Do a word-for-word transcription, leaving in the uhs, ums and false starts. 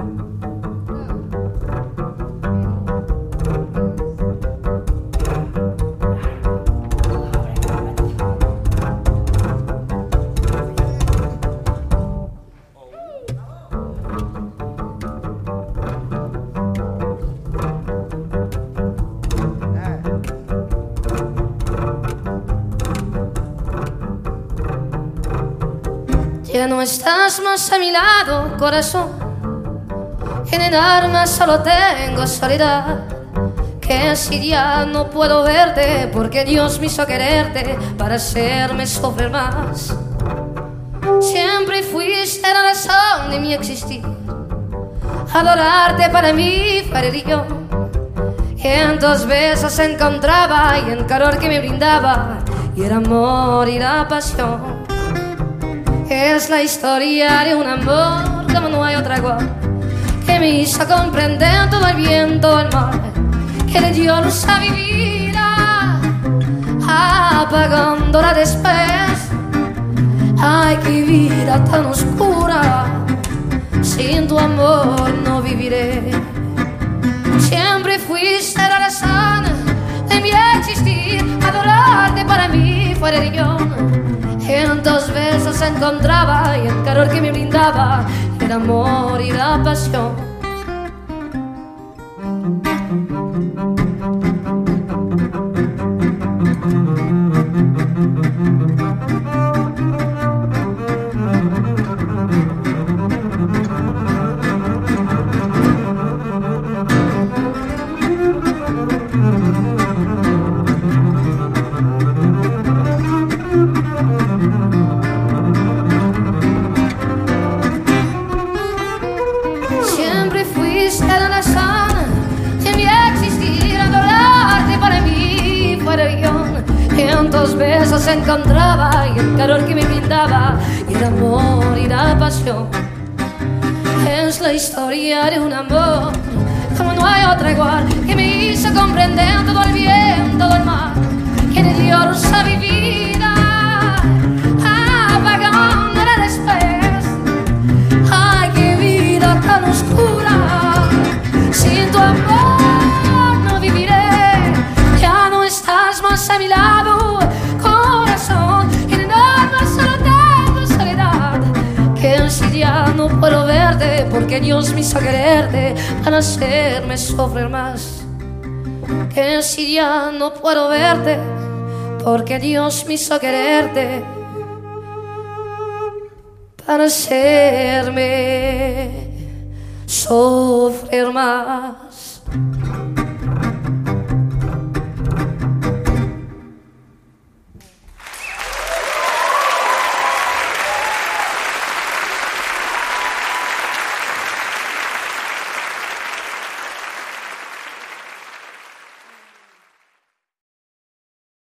Ya no estás más a mi lado, corazón. En el alma solo tengo soledad. Que si ya no puedo verte, porque Dios me hizo quererte para hacerme sufrir más. Siempre fuiste la razón de mi existir. Adorarte para mí fue religión. Y en tus besos encontraba y el calor que me brindaba, y el amor y la pasión. Es la historia de un amor como no hay otra igual, que me hizo comprender todo el bien, todo el mal, que le dio luz a mi vida, apagándola después. Ay, qué vida tan oscura, sin tu amor no viviré. Siempre fuiste la razón de mi existir, adorarte para mí fue religión. En tus besos encontraba y el calor que me brindaba, el amor y la pasión. Se encontraba y el calor que me brindaba, y el amor y la pasión. Es la historia de un amor como no hay otra igual, que me hizo comprender todo el bien, todo el mal, que le dio luz a mi vida, apagándola después. Ay, qué vida tan oscura, sin tu amor no viviré. Ya no estás más a mi lado, en el alma solo tengo soledad. Que si ya no puedo verte, porque Dios me hizo quererte para hacerme sufrir más. Que si ya no puedo verte, porque Dios me hizo quererte para hacerme sufrir más.